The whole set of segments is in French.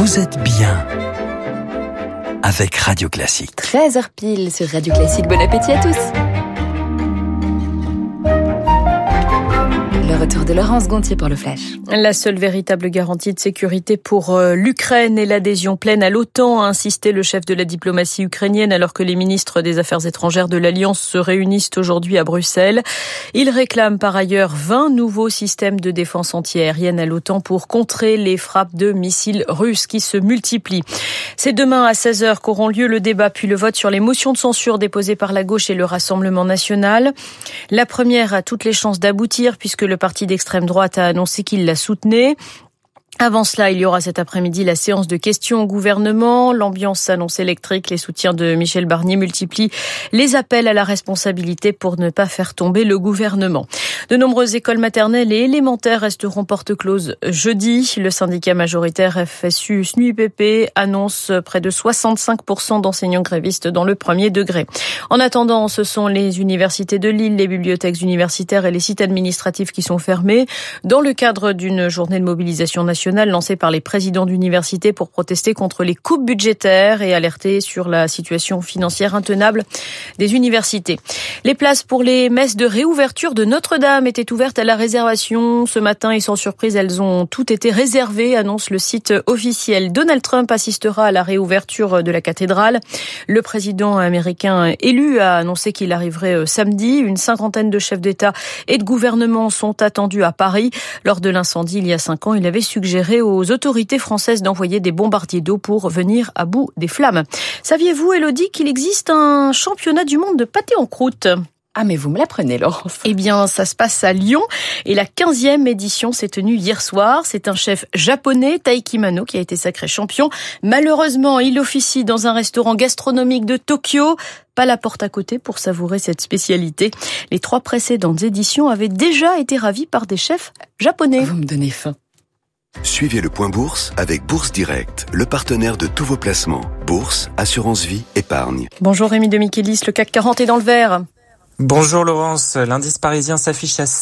Vous êtes bien avec Radio Classique. 13h pile sur Radio Classique. Bon appétit à tous. Le retour de Laurence Gontier pour le Flash. La seule véritable garantie de sécurité pour l'Ukraine est l'adhésion pleine à l'OTAN, a insisté le chef de la diplomatie ukrainienne alors que les ministres des Affaires étrangères de l'Alliance se réunissent aujourd'hui à Bruxelles. Il réclame par ailleurs 20 nouveaux systèmes de défense antiaérienne à l'OTAN pour contrer les frappes de missiles russes qui se multiplient. C'est demain à 16h qu'auront lieu le débat puis le vote sur les motions de censure déposées par la gauche et le Rassemblement national. La première a toutes les chances d'aboutir puisque le parti d'extrême droite a annoncé qu'il la soutenait. Avant cela, il y aura cet après-midi la séance de questions au gouvernement. L'ambiance s'annonce électrique. Les soutiens de Michel Barnier multiplient les appels à la responsabilité pour ne pas faire tomber le gouvernement. De nombreuses écoles maternelles et élémentaires resteront porte close jeudi. Le syndicat majoritaire FSU SNUIPP annonce près de 65% d'enseignants grévistes dans le premier degré. En attendant, ce sont les universités de Lille, les bibliothèques universitaires et les sites administratifs qui sont fermés dans le cadre d'une journée de mobilisation nationale lancée par les présidents d'universités pour protester contre les coupes budgétaires et alerter sur la situation financière intenable des universités. Les places pour les messes de réouverture de Notre-Dame étaient ouvertes à la réservation ce matin et sans surprise, elles ont toutes été réservées, annonce le site officiel. Donald Trump assistera à la réouverture de la cathédrale. Le président américain élu a annoncé qu'il arriverait samedi. Une cinquantaine de chefs d'État et de gouvernement sont attendus à Paris. Lors de l'incendie il y a 5 ans, il avait suggéré aux autorités françaises d'envoyer des bombardiers d'eau pour venir à bout des flammes. Saviez-vous, Élodie, qu'il existe un championnat du monde de pâté en croûte ? Ah, mais vous me l'apprenez, Laurence. Eh bien, ça se passe à Lyon et la 15e édition s'est tenue hier soir. C'est un chef japonais, Taiki Mano, qui a été sacré champion. Malheureusement, il officie dans un restaurant gastronomique de Tokyo. Pas la porte à côté pour savourer cette spécialité. Les 3 précédentes éditions avaient déjà été ravies par des chefs japonais. Vous me donnez faim. Suivez le Point Bourse avec Bourse Direct, le partenaire de tous vos placements. Bourse, assurance vie, épargne. Bonjour Rémi de Michelis, le CAC 40 est dans le vert. Bonjour Laurence, l'indice parisien s'affiche à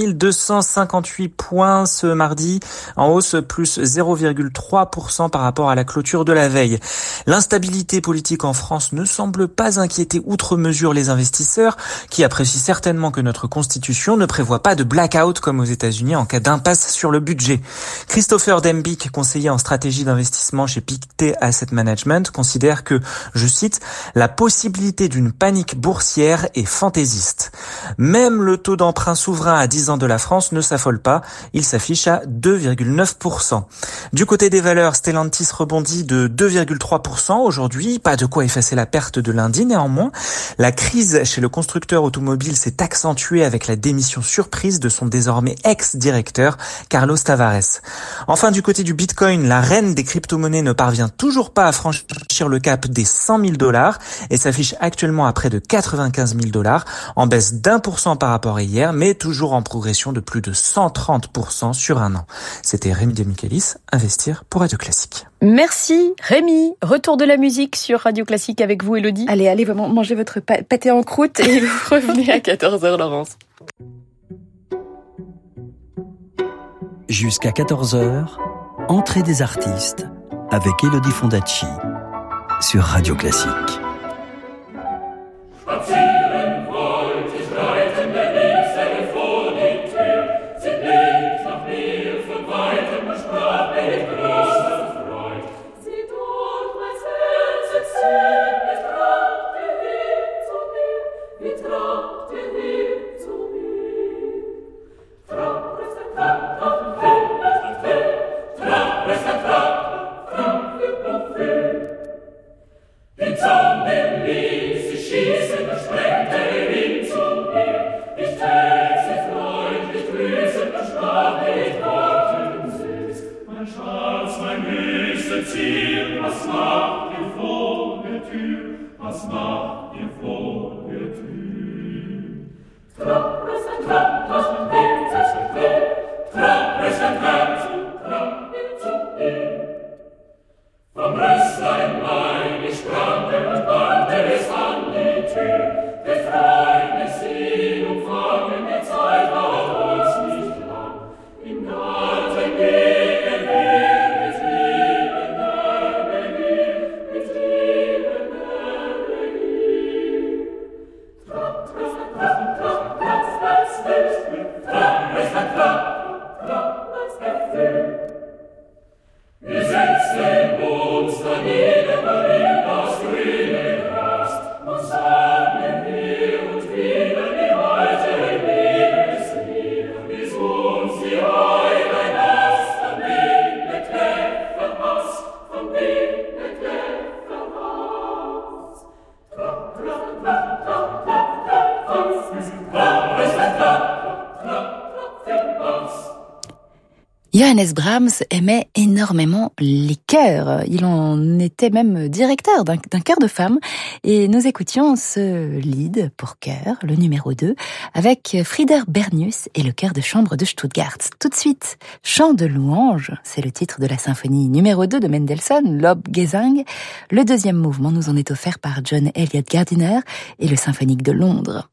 7258 points ce mardi, en hausse plus 0,3% par rapport à la clôture de la veille. L'instabilité politique en France ne semble pas inquiéter outre mesure les investisseurs, qui apprécient certainement que notre constitution ne prévoit pas de blackout comme aux États-Unis en cas d'impasse sur le budget. Christopher Dembick, conseiller en stratégie d'investissement chez Pictet Asset Management, considère que, je cite, la possibilité d'une panique boursière est fantaisiste. Même le taux d'emprunt souverain à 10 ans de la France ne s'affole pas, il s'affiche à 2,9%. Du côté des valeurs, Stellantis rebondit de 2,3% aujourd'hui, pas de quoi effacer la perte de lundi néanmoins. La crise chez le constructeur automobile s'est accentuée avec la démission surprise de son désormais ex-directeur, Carlos Tavares. Enfin, du côté du Bitcoin, la reine des crypto-monnaies ne parvient toujours pas à franchir le cap des $100 000 et s'affiche actuellement à près de $95 000. En baisse d'1% par rapport à hier, mais toujours en progression de plus de 130% sur un an. C'était Rémi de Michelis, Investir pour Radio Classique. Merci Rémi. Retour de la musique sur Radio Classique avec vous, Élodie. Allez, vous mangez votre pâté en croûte et vous revenez à 14h, Laurence. Jusqu'à 14h, entrée des artistes avec Élodie Fondacci sur Radio Classique. Im Garten gegen Johannes Brahms aimait énormément les chœurs. Il en était même directeur d'un chœur de femmes. Et nous écoutions ce lied pour chœur, le numéro 2, avec Frieder Bernius et le chœur de chambre de Stuttgart. Tout de suite, Chant de louange, c'est le titre de la symphonie numéro 2 de Mendelssohn, Lobgesang. Le deuxième mouvement nous en est offert par John Eliot Gardiner et le Symphonique de Londres.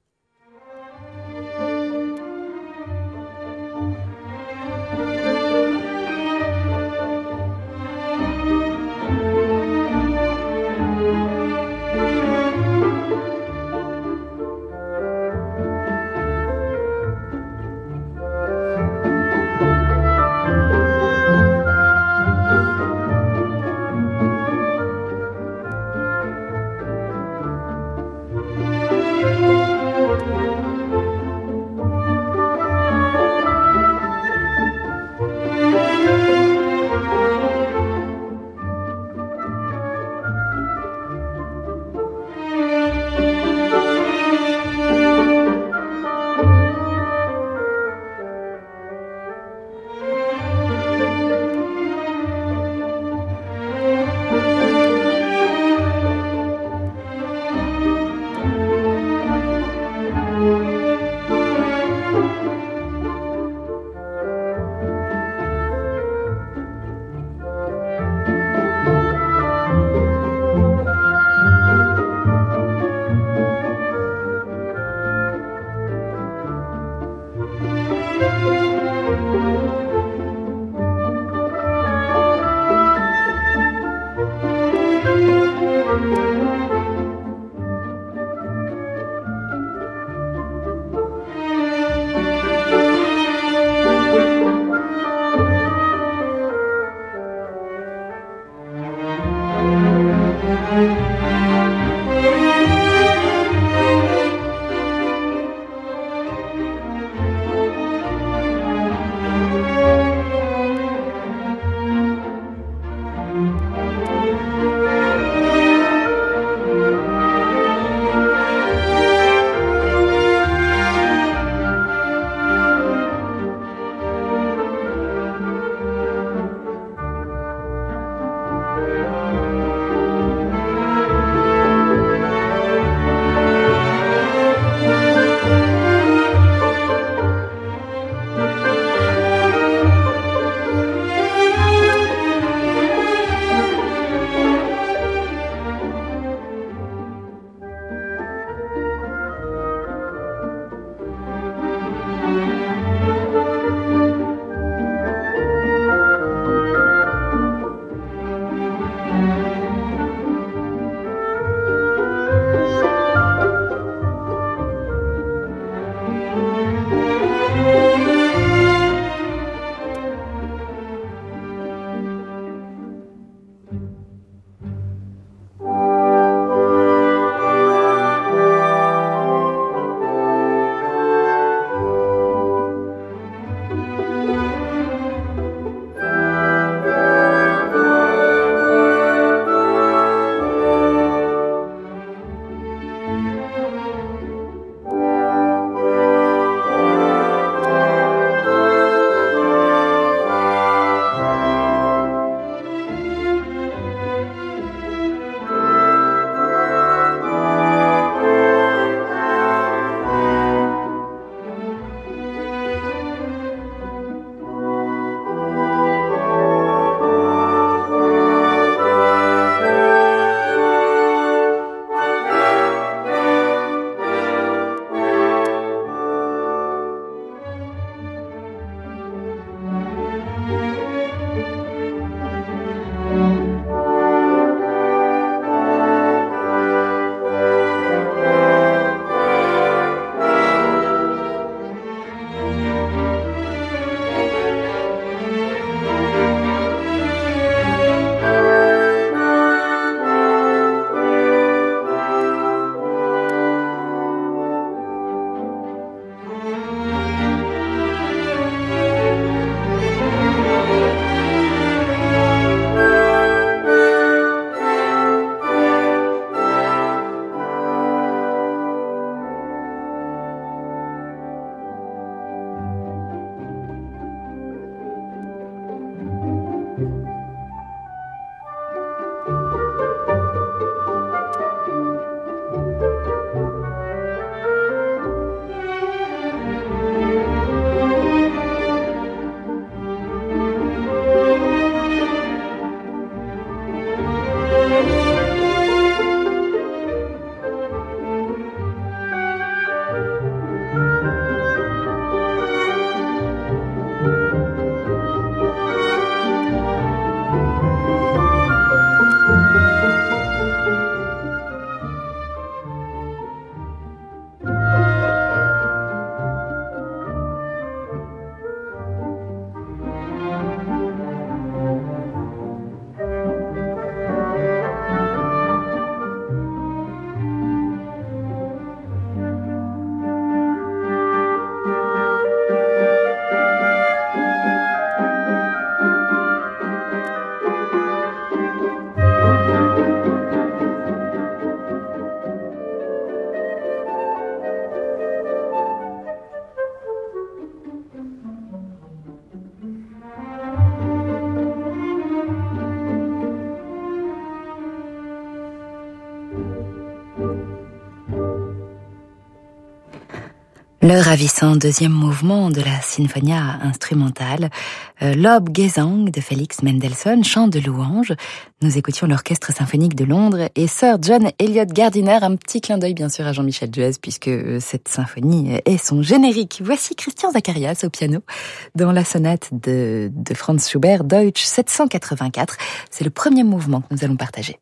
Le ravissant deuxième mouvement de la Sinfonia instrumentale, Lobgesang de Félix Mendelssohn, chant de louange. Nous écoutions l'Orchestre symphonique de Londres et Sir John Eliot Gardiner. Un petit clin d'œil bien sûr à Jean-Michel Duez puisque cette symphonie est son générique. Voici Christian Zacharias au piano dans la sonate de Franz Schubert, Deutsch 784. C'est le premier mouvement que nous allons partager.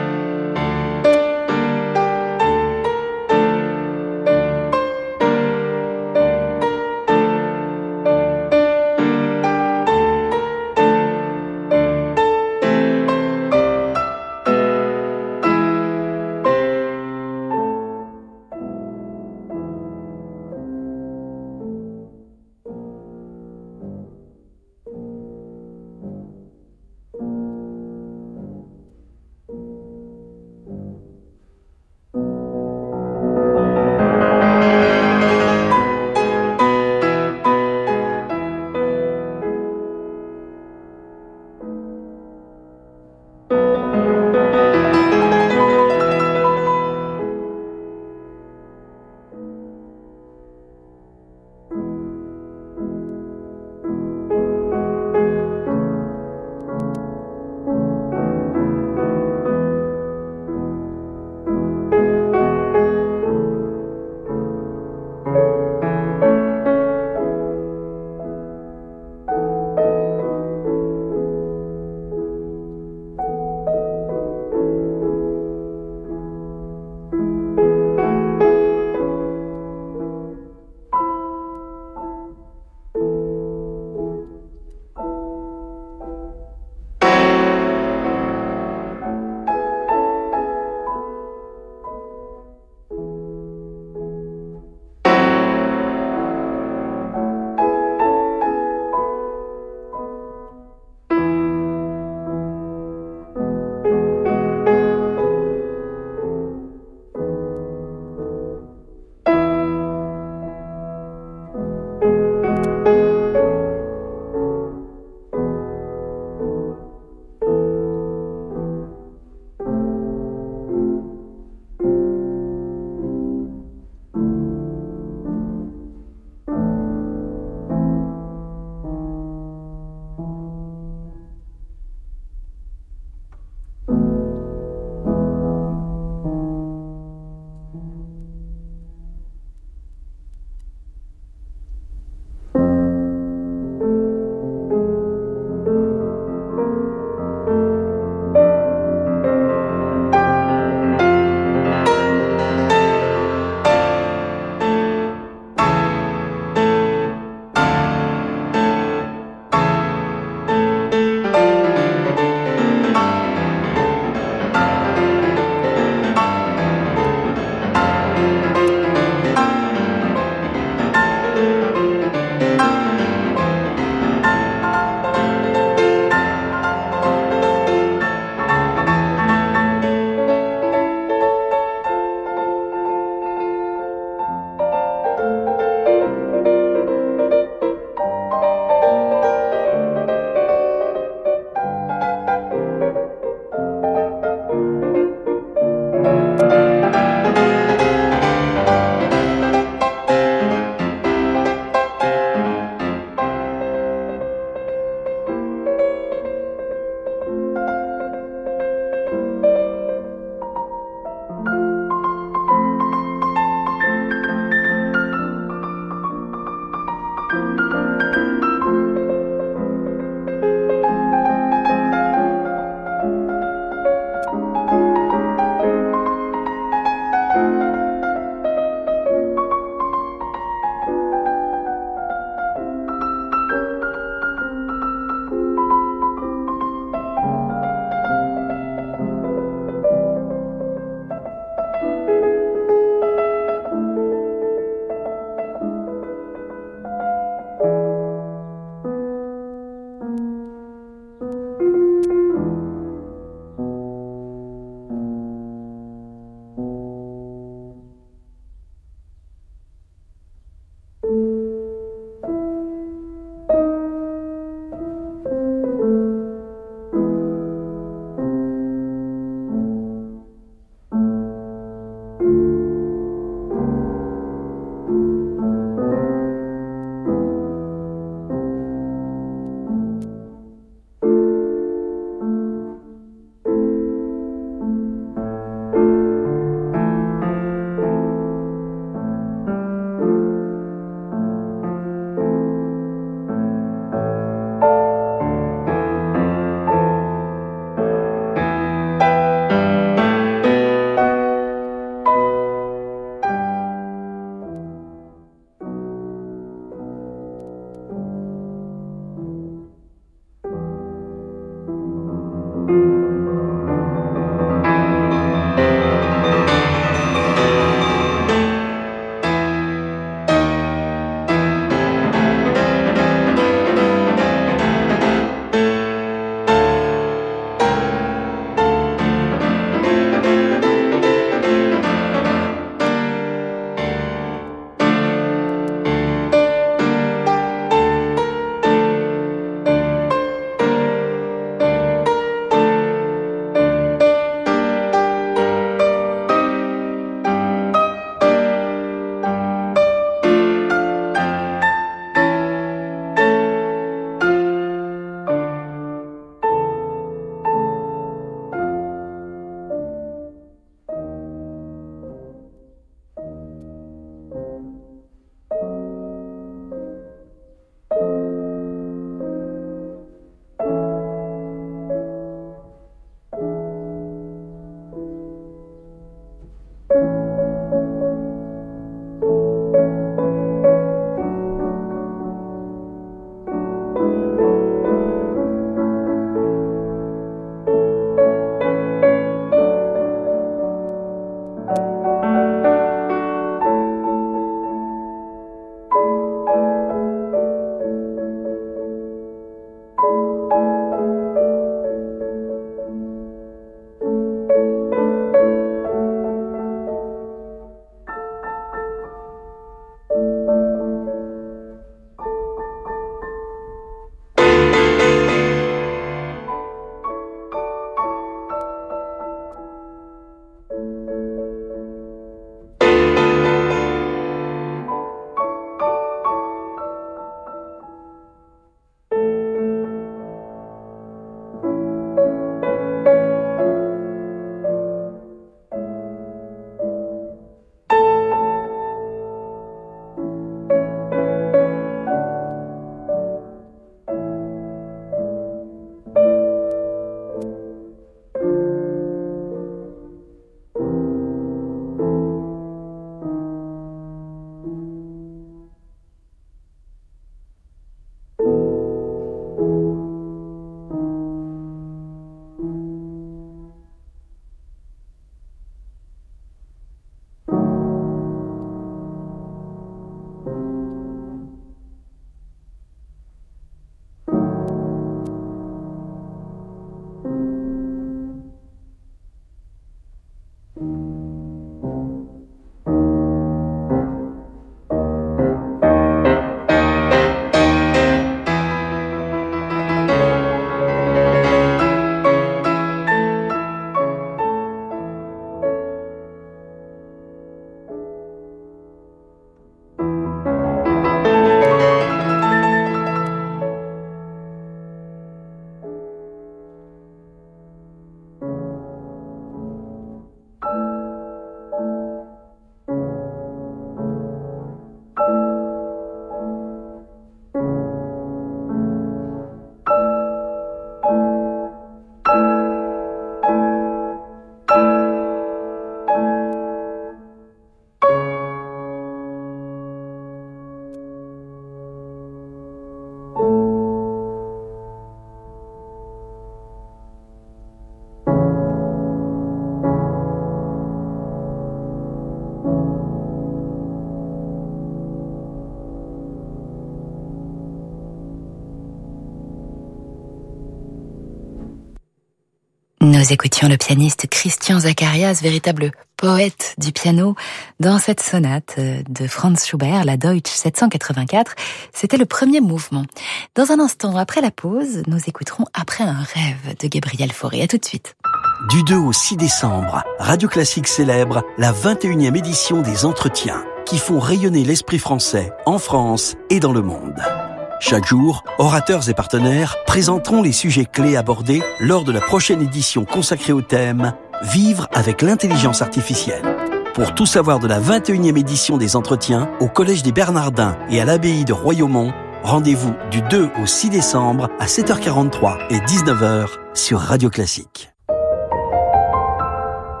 Nous écoutions le pianiste Christian Zacharias, véritable poète du piano, dans cette sonate de Franz Schubert, la Deutsch 784. C'était le premier mouvement. Dans un instant, après la pause, nous écouterons Après un rêve de Gabriel Fauré. À tout de suite. Du 2 au 6 décembre, Radio Classique célèbre la 21e édition des Entretiens, qui font rayonner l'esprit français en France et dans le monde. Chaque jour, orateurs et partenaires présenteront les sujets clés abordés lors de la prochaine édition consacrée au thème « Vivre avec l'intelligence artificielle ». Pour tout savoir de la 21e édition des Entretiens, au Collège des Bernardins et à l'Abbaye de Royaumont, rendez-vous du 2 au 6 décembre à 7h43 et 19h sur Radio Classique.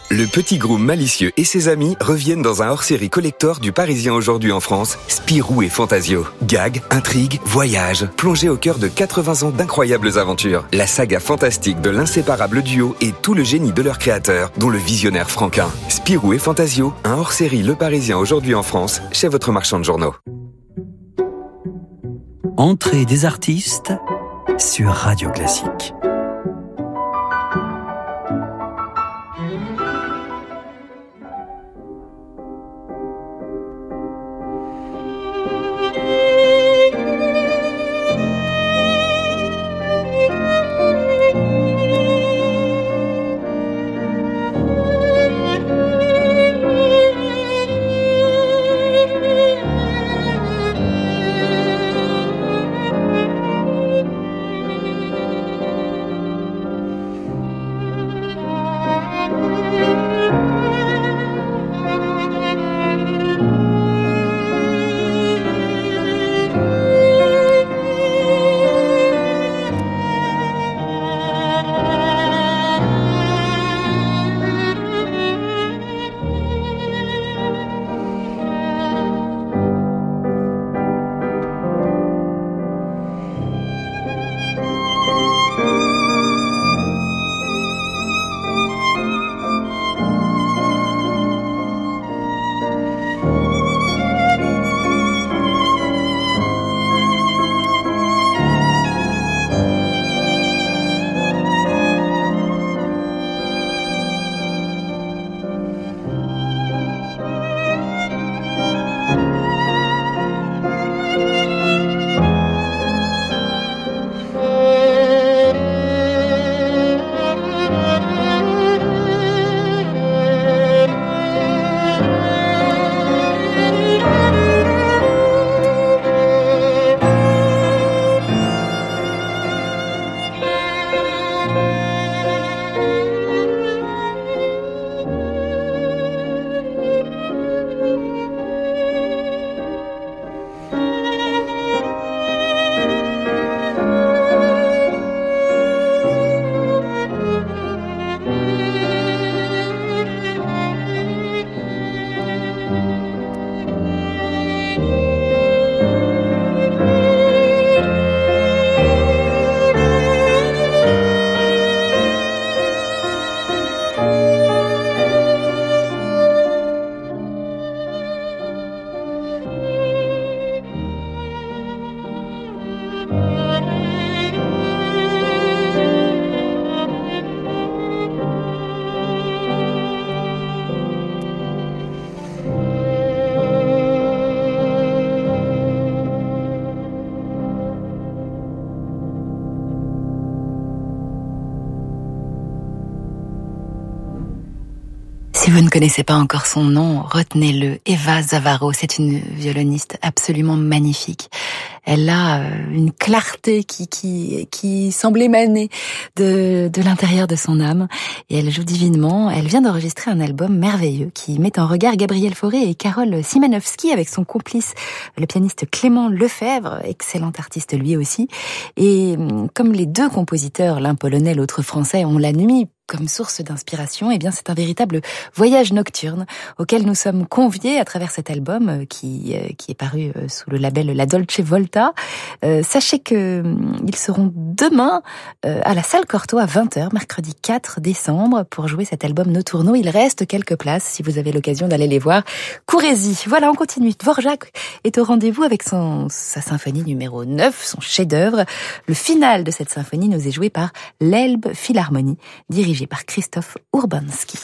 Le petit groom malicieux et ses amis reviennent dans un hors-série collector du Parisien aujourd'hui en France, Spirou et Fantasio. Gags, intrigues, voyages, plongés au cœur de 80 ans d'incroyables aventures. La saga fantastique de l'inséparable duo et tout le génie de leur créateur, dont le visionnaire Franquin. Spirou et Fantasio, un hors-série Le Parisien aujourd'hui en France, chez votre marchand de journaux. Entrée des artistes sur Radio Classique. Si vous ne connaissez pas encore son nom, retenez-le. Eva Zavaro, c'est une violoniste absolument magnifique. Elle a une clarté qui semble émaner de l'intérieur de son âme et elle joue divinement. Elle vient d'enregistrer un album merveilleux qui met en regard Gabriel Fauré et Karol Szymanowski avec son complice, le pianiste Clément Lefebvre, excellent artiste lui aussi. Et comme les deux compositeurs, l'un polonais, l'autre français, ont la nuit comme source d'inspiration, eh bien c'est un véritable voyage nocturne auquel nous sommes conviés à travers cet album qui est paru sous le label La Dolce Volta. Sachez que ils seront demain à la Salle Cortot à 20h, mercredi 4 décembre, pour jouer cet album Notturno. Il reste quelques places si vous avez l'occasion d'aller les voir. Courez-y. Voilà, on continue. Dvorak est au rendez-vous avec sa symphonie numéro 9, son chef-d'œuvre. Le final de cette symphonie nous est joué par l'Elbe Philharmonie, dirigé par Christophe Urbanski.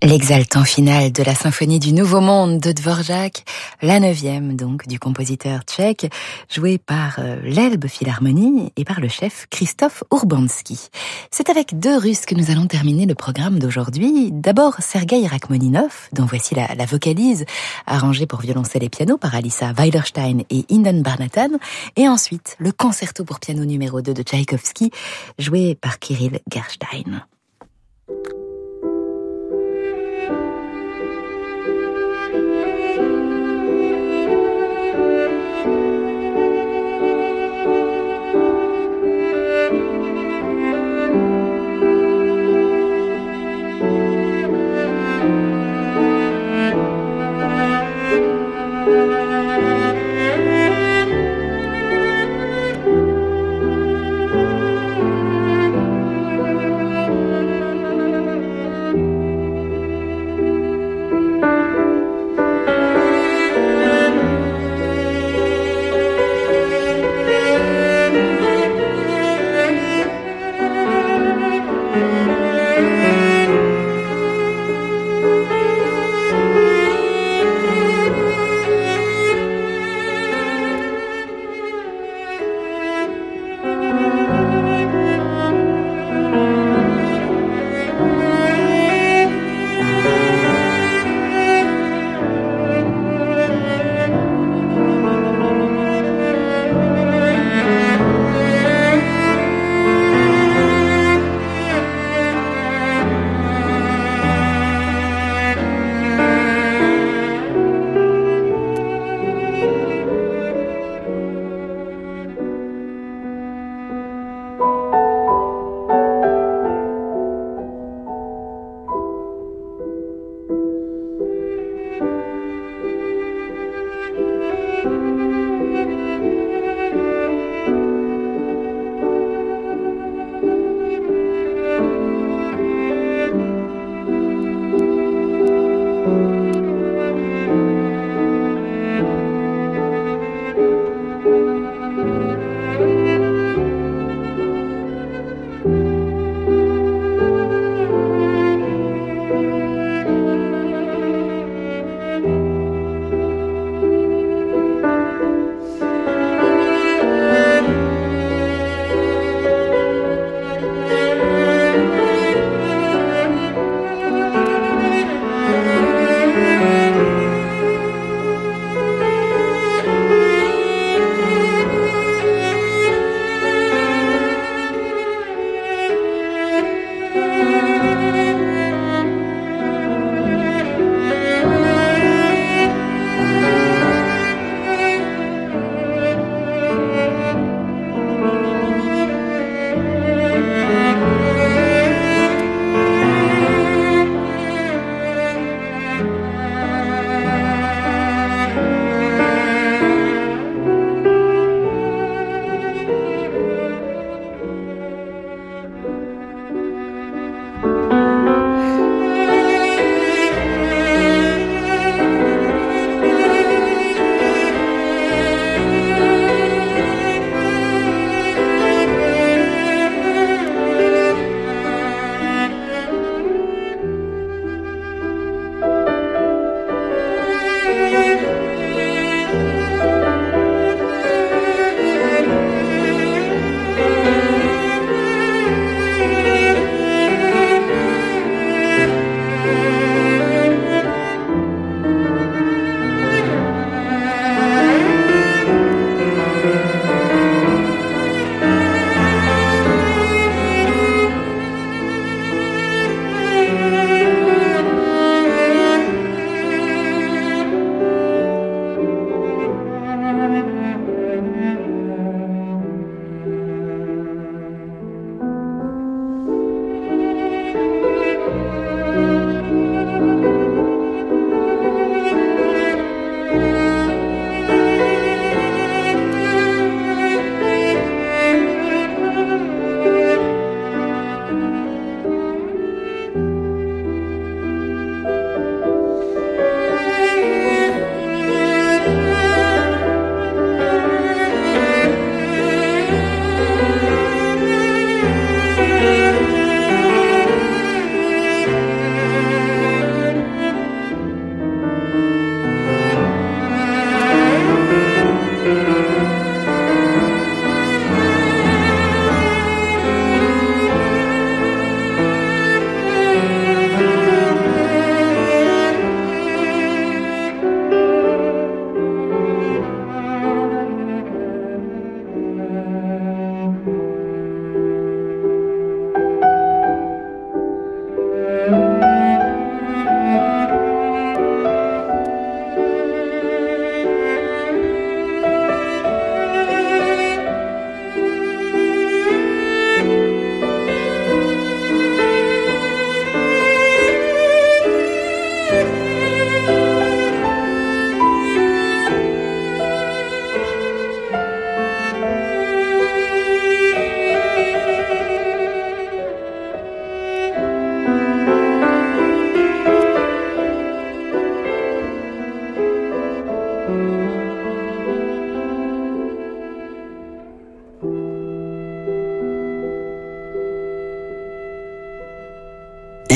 L'exaltant final de la symphonie du Nouveau Monde de Dvorak, la 9e donc du compositeur tchèque, jouée par l'Elbe Philharmonie et par le chef Christophe Urbanski. C'est avec deux Russes que nous allons terminer le programme d'aujourd'hui. D'abord Sergueï Rachmaninov, dont voici la vocalise, arrangée pour violoncelle et piano par Alissa Weilerstein et Inden Barnatan, et ensuite le concerto pour piano numéro 2 de Tchaïkovski, joué par Kirill Gerstein.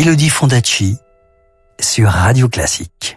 Élodie Fondacci sur Radio Classique.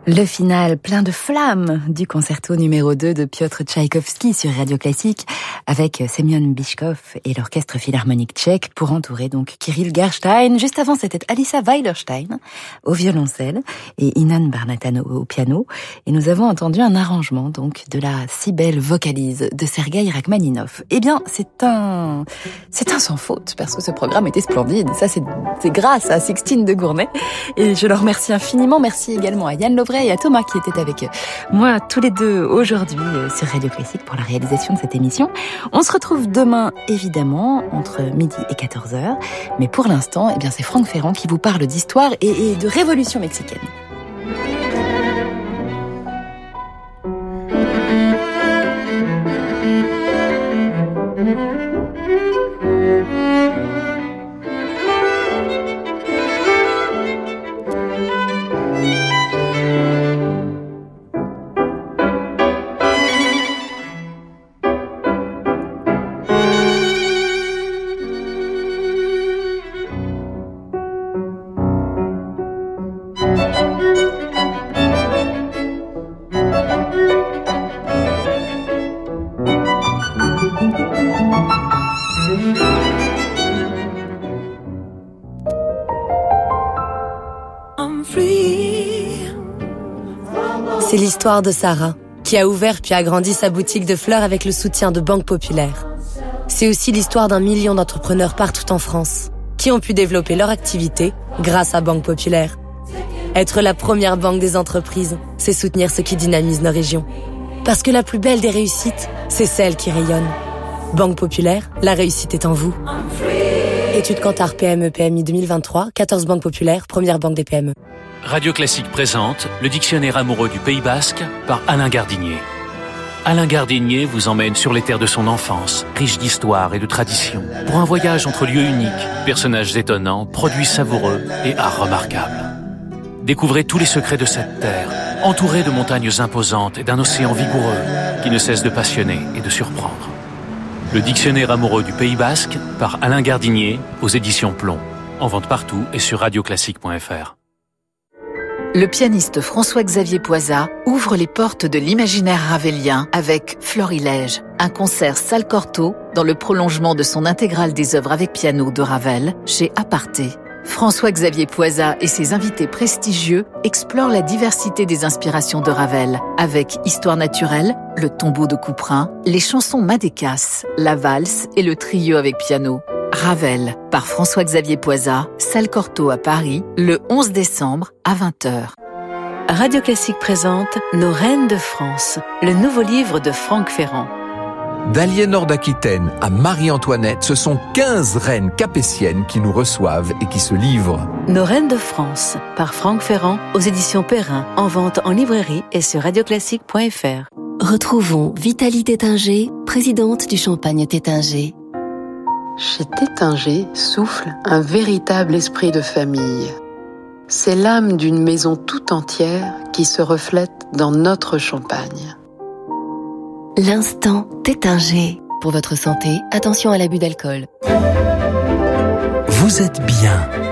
Le final plein de flammes du concerto numéro 2 de Piotr Tchaïkovski sur Radio Classique avec Semyon Bychkov et l'orchestre philharmonique tchèque pour entourer donc Kirill Gerstein. Juste avant, c'était Alissa Weilerstein au violoncelle et Inan Barnatan au piano. Et nous avons entendu un arrangement donc de la si belle vocalise de Sergueï Rachmaninov. Eh bien, c'est un sans faute parce que ce programme était splendide. Ça, c'est grâce à Sixtine de Gournay. Et je le remercie infiniment. Merci également à Yann Lovray et à Thomas qui étaient avec moi tous les deux aujourd'hui sur Radio Classique pour la réalisation de cette émission. On se retrouve demain évidemment entre midi et 14h, mais pour l'instant, eh bien c'est Franck Ferrand qui vous parle d'histoire et de révolution mexicaine. C'est l'histoire de Sarah, qui a ouvert puis agrandi sa boutique de fleurs avec le soutien de Banque Populaire. C'est aussi l'histoire d'1 million d'entrepreneurs partout en France, qui ont pu développer leur activité grâce à Banque Populaire. Être la première banque des entreprises, c'est soutenir ce qui dynamise nos régions. Parce que la plus belle des réussites, c'est celle qui rayonne. Banque Populaire, la réussite est en vous. Étude Kantar PME-PMI 2023, 14 banques populaires, première banque des PME. Radio Classique présente le dictionnaire amoureux du Pays Basque par Alain Gardinier. Alain Gardinier vous emmène sur les terres de son enfance, riches d'histoire et de tradition, pour un voyage entre lieux uniques, personnages étonnants, produits savoureux et art remarquable. Découvrez tous les secrets de cette terre, entourée de montagnes imposantes et d'un océan vigoureux qui ne cesse de passionner et de surprendre. Le dictionnaire amoureux du Pays Basque par Alain Gardinier aux éditions Plomb. En vente partout et sur radioclassique.fr. Le pianiste François-Xavier Poysa ouvre les portes de l'imaginaire ravelien avec Florilège, un concert Salle Cortot dans le prolongement de son intégrale des œuvres avec piano de Ravel chez Aparté. François-Xavier Poysa et ses invités prestigieux explorent la diversité des inspirations de Ravel avec Histoire naturelle, le tombeau de Couperin, les chansons Madécas, la valse et le trio avec piano. Ravel, par François-Xavier Poysa, Salle Cortot à Paris, le 11 décembre à 20h. Radio Classique présente Nos Reines de France, le nouveau livre de Franck Ferrand. D'Aliénor d'Aquitaine à Marie-Antoinette, ce sont 15 reines capétiennes qui nous reçoivent et qui se livrent. Nos Reines de France, par Franck Ferrand, aux éditions Perrin, en vente en librairie et sur radioclassique.fr. Retrouvons Vitalie Tétinger, présidente du Champagne Tétinger. Chez Tétinger souffle un véritable esprit de famille. C'est l'âme d'une maison tout entière qui se reflète dans notre champagne. L'instant Tétinger. Pour votre santé, attention à l'abus d'alcool. Vous êtes bien